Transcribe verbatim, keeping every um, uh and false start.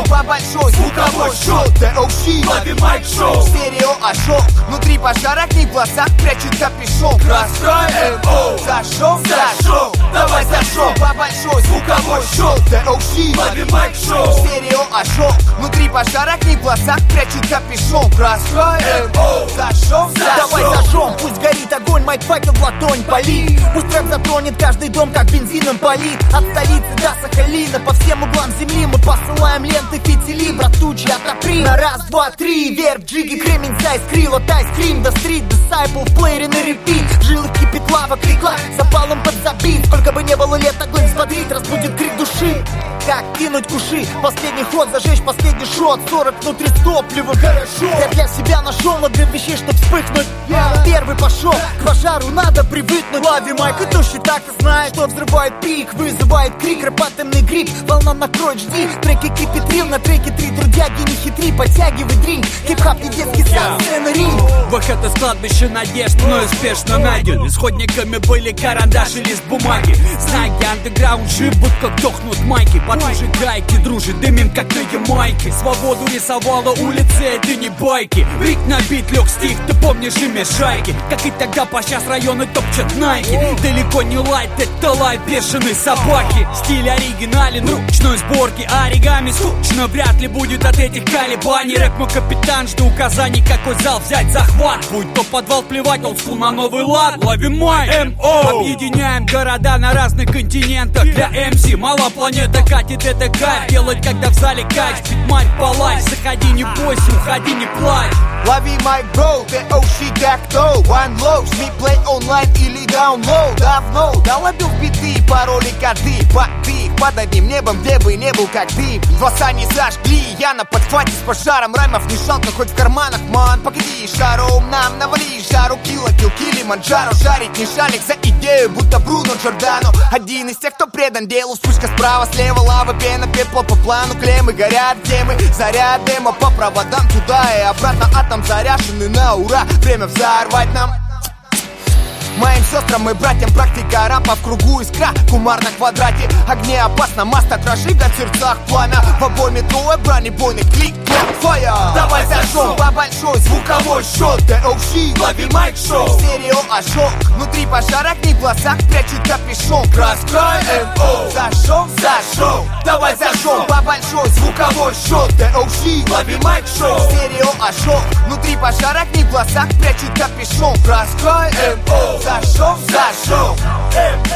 зажжем по большой звуковой счет. ТОщи, лови майк шоу. Стерео ожог, внутри пожара, к ней в глазах прячут капюшон. Раскроем, оу, зажжем, зажжем, давай зажжем по большой звуковой счет. ТОщи, лови майк шоу. Стерео ожог, внутри пожара, к ней в глазах прячут капюшон. Раскроем, оу, зажжем, давай зажжем, пусть горит огонь, майк факел в ладонь пали. Пусть рэп затронет каждый дом, как бензином полит. От столицы до Сахалина, по всем углам земли мы посылаем ленты фитили. Братучи, отопри на раз, два, три. Вверх, джиги, кремень, сайз, крило, тайс, крим, до стрит, дисайпл, в плеере на репит. В жилах кипит лава, крикла, запалом подзабит. Сколько бы не было лет, огонь взбодрит, разбудит крик души. Как кинуть куши, последний ход, зажечь последний шот. Сорок внутри с топливом, хорошо. Я для себя нашел много вещей, чтоб вспыхнуть. Я первый пошел, к пожару надо привыкнуть. Лови майк и туши, так и знает, что взрывает пик, вызывает крик, рэпатемный гриб. Волна накроет, жди, треки кипитрил, на треке три трудяги, не хитри, подтягивай дринк. Хип-хап не детский сад, сцена ринг. Выход из кладбища надежд мной успешно найден. Исходниками были карандаш и лист бумаги. Знаки андеграунд живут, как дохнут майки. Потуже гайки, дружит, дымим, как на Ямайке. Свободу рисовала улицы, это не байки. Рик на бит, лег стих, ты помнишь имя шайки. Как и тогда, по сейчас районы топчат найки. Далеко не лайт, это лайт бешеной собаки. Стиль оригинален, ручной сборки. Оригами скучно, вряд ли будет от этих колебаний. Рэп мой капитан, жду указаний, какой зал взять захват. Будь то подвал, плевать, олдскул на новый лад. Лови майк, эм о. Объединяем города на разных континентах. Для эм си мала планета катит, это кайф. Делать, когда в зале кайф. Спидмайк палач, заходи, не бойся, уходи, не плачь. Лови майк, бро, ТОщи, так то. One low, СМИ, плей онлайн или даунлоуд. Давно долобил биты, пароли, коды, боты. Под одним небом, где бы не был, как ты. Глаза не зажгли, я на подхвате с пожаром. Раймов не жалко, хоть в карманах, ман. Погоди, шаром нам навали жару. Кило, килл, Килиманджаро. Жарить не шалик за идею, будто Бруно Джордано. Один из тех, кто предан делу. Вспышка справа, слева, лава, пена, пепла по плану. Клеммы горят, темы, заряд демо по проводам туда и обратно. Атом заряженный на ура, время взорвать нам. Моим сестрам и братьям практика рампа в кругу искра. Кумар на квадрате, огне опасно, маста разжигает в сердцах пламя. В обойме трое бронебойный клик, фая. Давай зажжем по большой звуковой счет. ТОщи, лови майк шоу. Стерео ожог, внутри пожара, к ней в глазах прячут капюшон. Раскроем, оу, зажжем, зажжем, давай зажжем по большой звуковой счет. ТОщи, лови майк шоу. Стерео ожог, внутри пожара, к ней в глазах прячут капюшон. Раскроем, оу, зажжем, зажжем.